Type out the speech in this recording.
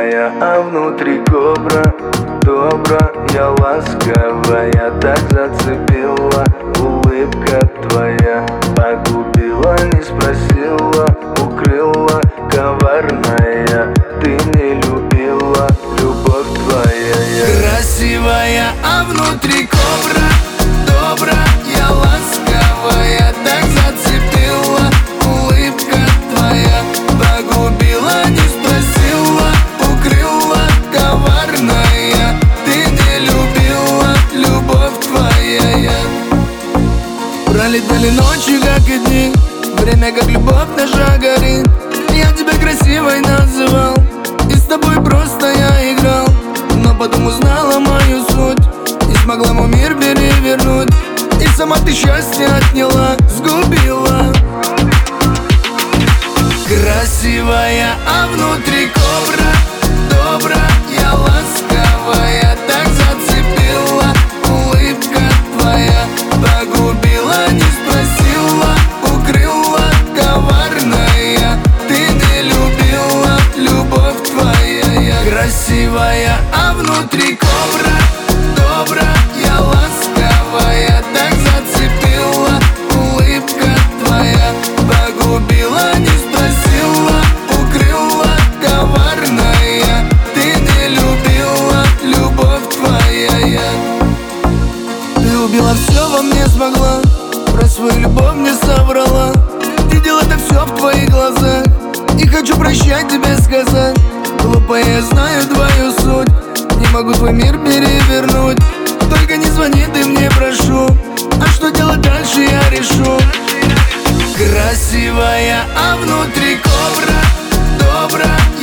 Красивая, а внутри кобра. Добрая, ласковая, так зацепила. Улыбка твоя погубила, не спросила. Укрыла, коварная, ты не любила. Любовь твоя. Красивая, а внутри кобра. Добрая, ласковая, так зацепила. Улыбка твоя погубила, не спросила. Укрыла, коварная, ты не любила. Любовь твоя. Пролетали ночи, как и дни. Время, как любовь наша горит. Я тебя красивой называл, и с тобой просто я играл. Но потом узнала мою суть, не смогла мой мир перевернуть. И сама ты счастье отняла, сгубила. Красивая, а внутри кобра. Добрая, ласковая, так зацепила. Улыбка твоя погубила, не спросила. Укрыла, коварная, ты не любила. Любовь твоя. Красивая, а внутри кобра. Добрая, ласковая, так зацепила. Улыбка твоя погубила, не спросила. Укрыла, коварная, ты не любила. Любовь твоя. Ты убила все во мне, смогла. Про свою любовь мне соврала. Видел это все в твоих глазах. Не хочу прощать тебе сказать. Глупая, я знаю твою суть. Не могу твой мир перевернуть. Только не звони ты мне, прошу. А что делать дальше, я решу. Красивая, а внутри кобра. Добрая,